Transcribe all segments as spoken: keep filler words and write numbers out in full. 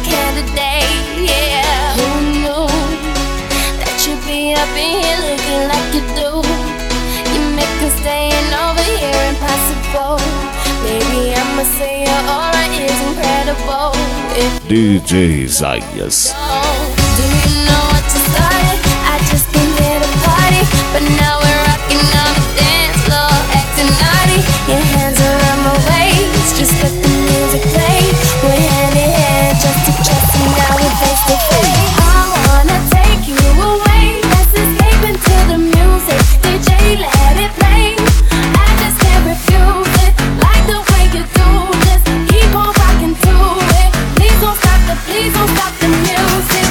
candidate, yeah. Who knew that you'd be up in here looking like you do? You make us staying over here impossible. Maybe I'ma say your aura is incredible. If D J Zayas. do you know what you started? I just came here to party, but now we're rocking on the dance floor, acting naughty. Your hands around my waist, just let the music play. We're hand in hand, just to trust, and now we're face to face. I wanna take you away, let's escape into the music. D J, let it play. I just can't refuse it, like the way you do. Just keep on rocking to it. Please don't stop the, please don't stop the music.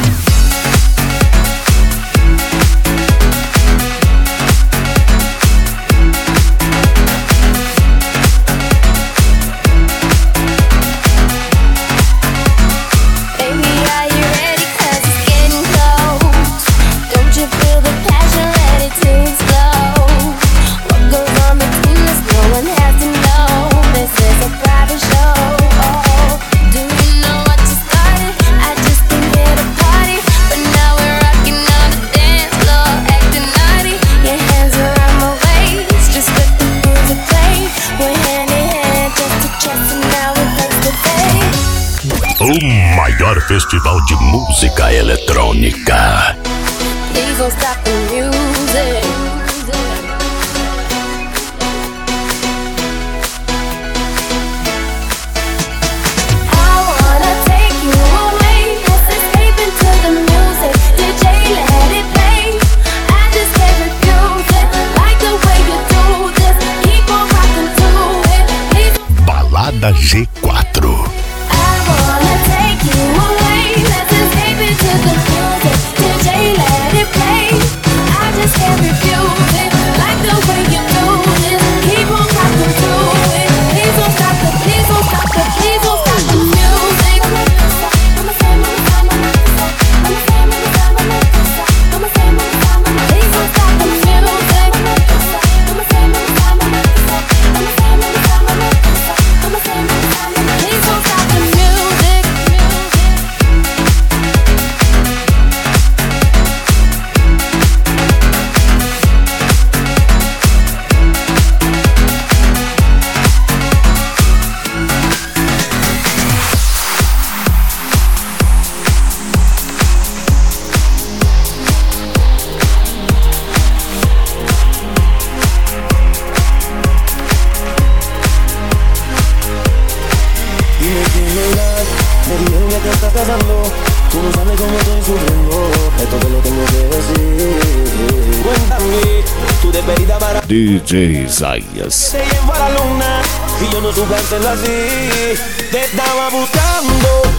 Baby, are you ready? 'Cause it's getting close. Don't you feel the passion ready to explode? What goes on between us, no one has to know. This is a private show. Oh, do you know what you started? I just came here to party, but now we're rocking on the dance floor, acting naughty. Your hands around my waist, just let the music play. We're hand in hand, just to trust, and now we're face to face. O maior festival de música eletrônica. Please don't stop the music. I wanna take you away, let's escape into the music. D J, let it play. I just can't refuse it, like the way you do this. Keep on rocking to it. Please don't. Balada G quatro. I wanna take you away, let's escape into the music. D J, let it play. I just can't refuse it, like the way you do this. Keep on rocking to it. Please don't stop the, please don't stop the, please don't stop the music. Please don't stop the music. Please don't stop the music. Dime que verdad, me dijeron que te estás casando. Tú no sabes cómo estoy sufriendo, esto te lo tengo que decir. Cuéntame, tu despedida para D J Zayas. te llevo a la luna y yo no supe hacerlo así. Te estaba buscando